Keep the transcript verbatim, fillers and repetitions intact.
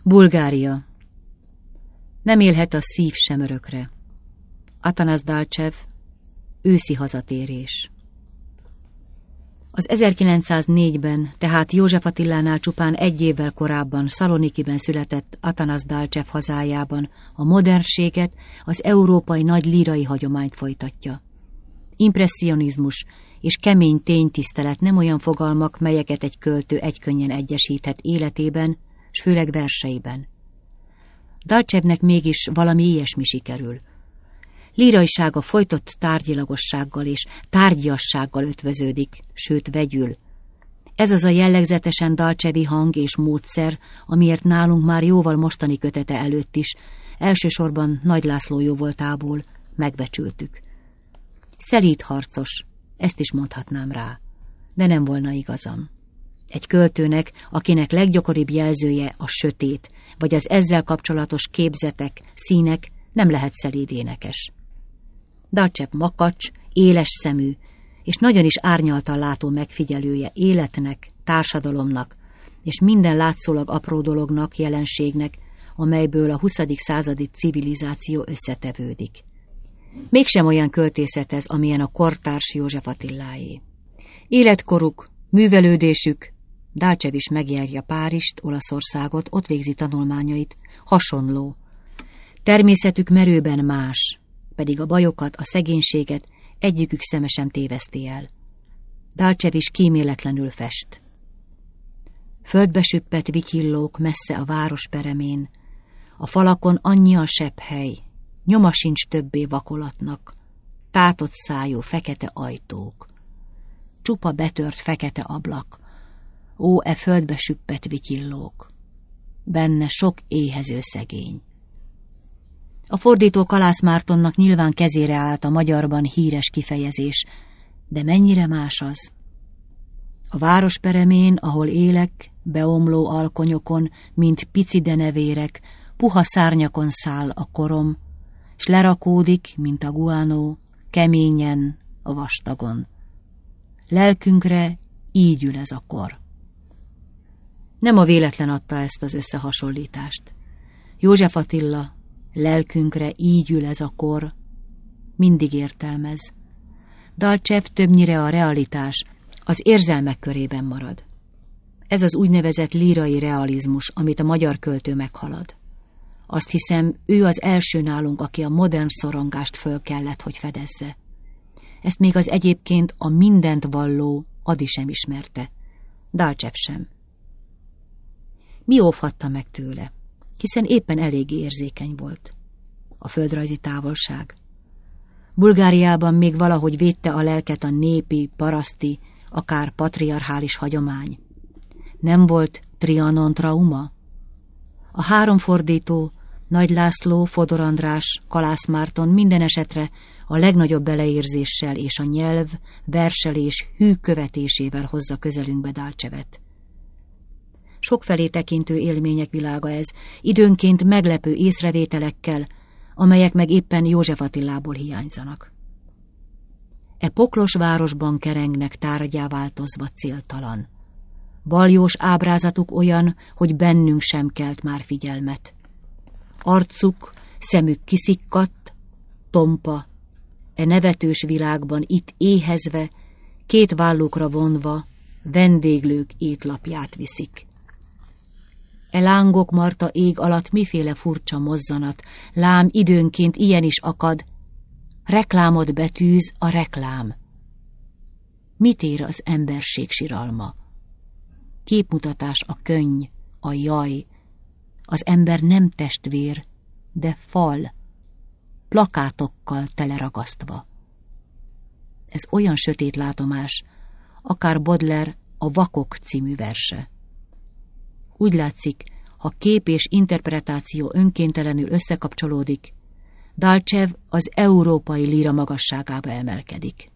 Bulgária. Nem élhet a szív sem örökre. Atanas Dalcsev, Őszi hazatérés. Az ezerkilencszáznégyben, tehát József Attilánál csupán egy évvel korábban Szalonikiben született Atanas Dalcsev hazájában a modernséget, az európai nagy lírai hagyományt folytatja. Impresszionizmus és kemény ténytisztelet nem olyan fogalmak, melyeket egy költő egykönnyen egyesíthet életében, s főleg verseiben. Dalcsevnek mégis valami ilyesmi sikerül. Líraisága folytott tárgyilagossággal és tárgyassággal ötvöződik, sőt vegyül. Ez az a jellegzetesen dalcsevi hang és módszer, amiért nálunk már jóval mostani kötete előtt is, elsősorban Nagy László jóvoltából megbecsültük. Szelíd harcos, ezt is mondhatnám rá, de nem volna igazam. Egy költőnek, akinek leggyakoribb jelzője a sötét, vagy az ezzel kapcsolatos képzetek, színek, nem lehet szelíd énekes. Dalcsev makacs, éles szemű, és nagyon is árnyaltan látó megfigyelője életnek, társadalomnak, és minden látszólag apró dolognak, jelenségnek, amelyből a huszadik századi civilizáció összetevődik. Mégsem olyan költészet ez, amilyen a kortárs József Attiláé. Életkoruk, művelődésük, Dalcsev is megjárja Párizst, Olaszországot, ott végzi tanulmányait, hasonló. Természetük merőben más, pedig a bajokat, a szegénységet egyikük szeme sem téveszti el. Dalcsev is kíméletlenül fest. Földbe süppett vityillók messze a város peremén, a falakon annyi a sebhely, nyoma sincs többé vakolatnak, tátott szájú fekete ajtók, csupa betört fekete ablak, ó, e földbe süppett vityillók, benne sok éhező szegény. A fordító Kalász Mártonnak nyilván kezére állt a magyarban híres kifejezés, de mennyire más az? A város peremén, ahol élek, beomló alkonyokon, mint pici denevérek, puha szárnyakon száll a korom, s lerakódik, mint a guánó, keményen a vastagon. Lelkünkre így ül ez a kor. Nem a véletlen adta ezt az összehasonlítást. József Attila, lelkünkre így ül ez a kor, mindig értelmez. Dalcsev többnyire a realitás, az érzelmek körében marad. Ez az úgynevezett lírai realizmus, amit a magyar költő meghalad. Azt hiszem, ő az első nálunk, aki a modern szorongást föl kellett, hogy fedezze. Ezt még az egyébként a mindent valló Ady sem ismerte. Dalcsev sem. Mi óvhatta meg tőle? Hiszen éppen eléggé érzékeny volt. A földrajzi távolság. Bulgáriában még valahogy védte a lelket a népi, paraszti, akár patriarchális hagyomány. Nem volt Trianon trauma? A három fordító, Nagy László, Fodor András, Kalász Márton minden esetre a legnagyobb beleérzéssel és a nyelv, verselés hű követésével hozza közelünkbe Dalcsevet. Sokfelé tekintő élmények világa ez, időnként meglepő észrevételekkel, amelyek meg éppen József Attilából hiányzanak. E poklos városban kerengnek tárgyá változva céltalan. Baljós ábrázatuk olyan, hogy bennünk sem kelt már figyelmet. Arcuk, szemük kiszikkadt, tompa, e nevetős világban itt éhezve, két vállukra vonva, vendéglők étlapját viszik. E lángok marta ég alatt miféle furcsa mozzanat, lám időnként ilyen is akad, reklámot betűz a reklám. Mit ér az emberség siralma? Képmutatás a könny, a jaj, az ember nem testvér, de fal, plakátokkal teleragasztva. Ez olyan sötét látomás, akár Baudelaire a Vakok című verse. Úgy látszik, ha kép és interpretáció önkéntelenül összekapcsolódik, Dalcsev az európai líra magasságába emelkedik.